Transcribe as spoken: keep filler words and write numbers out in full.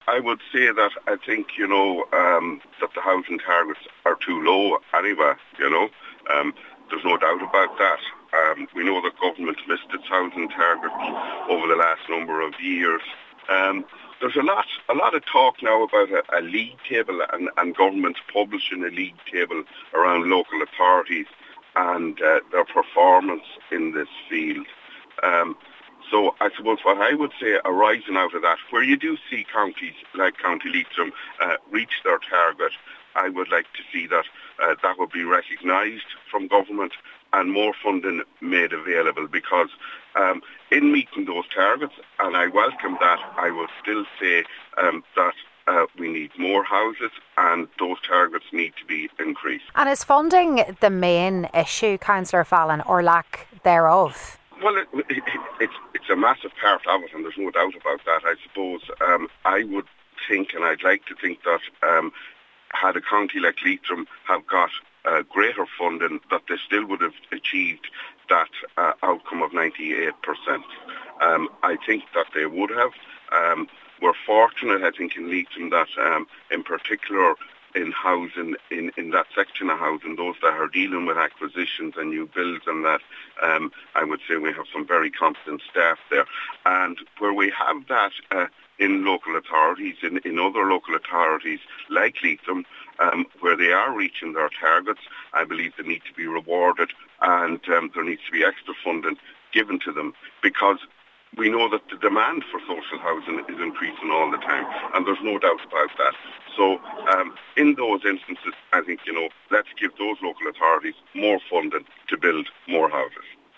I would say that I think, you know, um, that the housing targets are too low anyway, you know. Um, there's no doubt about that. Um, we know that government missed its housing targets over the last number of years. Um, there's a lot a lot of talk now about a, a league table and, and governments publishing a league table around local authorities and uh, their performance in this field. Um, so I suppose what I would say arising out of that, where you do see counties like County Leitrim uh, reach their target, I would like to see that uh, that would be recognised from government and more funding made available, because um, in meeting those targets, and I welcome that, I would still say um, that uh, we need more houses and those targets need to be increased. And is funding the main issue, Councillor Fallon, or lack thereof? Well, it, it, it's, it's a massive part of it, and there's no doubt about that. I suppose um, I would think, and I'd like to think that um, had a county like Leitrim have got uh, greater funding, that they still would have achieved that uh, outcome of ninety-eight percent. Um, I think that they would have. Um, we're fortunate, I think, in Leitrim that um, in particular in housing, in, in that section of housing, those that are dealing with acquisitions and new builds and that, um, I would say we have some very competent staff there. And where we have that uh, in local authorities, in, in other local authorities like Leitrim, um, where they are reaching their targets, I believe they need to be rewarded, and um, there needs to be extra funding given to them, because we know that the demand for social housing is increasing all the time, and there's no doubt about that. So um, in those instances, I think, you know, let's give those local authorities more funding to build more houses.